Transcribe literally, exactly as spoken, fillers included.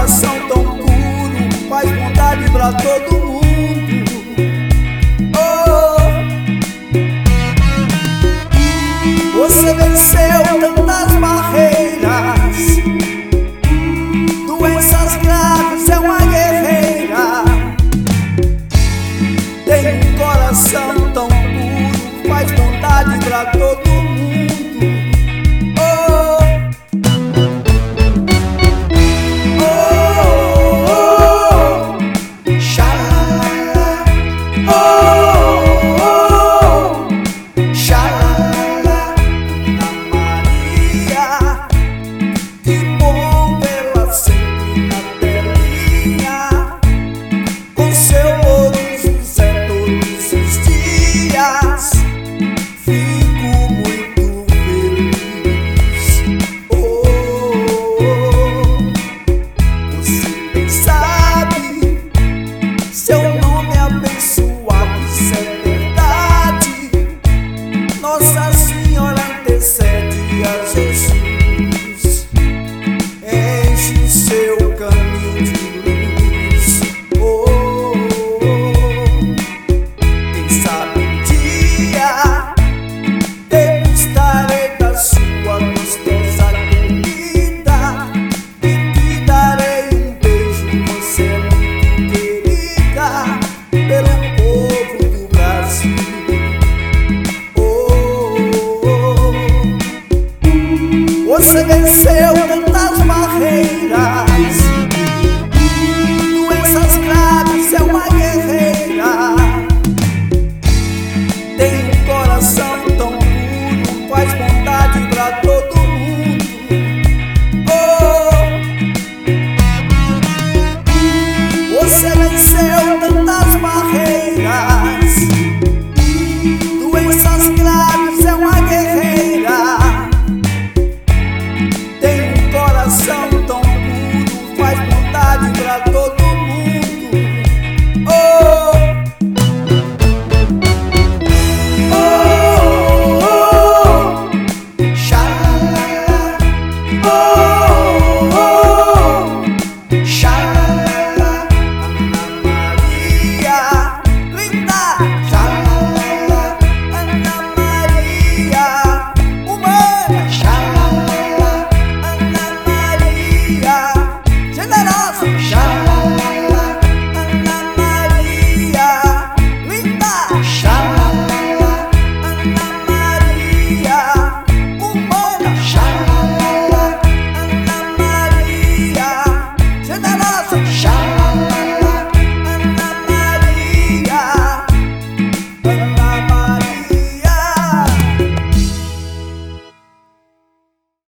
coração tão puro, faz bondade pra todo mundo. Oh, você venceu tantas barreiras, doenças graves, é uma guerreira. Tem um coração tão puro, faz bondade pra todo mundo. Nossa Senhora intercede a Jesus, enche o seu caminho de luz. Oh, oh, oh. Quem sabe um dia degustarei da sua gostosa comida e te darei um beijo, você é muito querida pelo povo do Brasil. Você venceu tantas barreiras, doenças graves, é uma guerreira. Tem um coração tão puro, faz bondade pra todo mundo. Oh, você venceu tantas barreiras, doenças graves, é uma guerreira. Coração tão puro, faz bondade pra todo mundo. Oh, oh, oh, oh, xalala. Oh, oh, oh, xalala. Ana Maria, linda, xalala. Ana Maria, humana, xalala. Shine.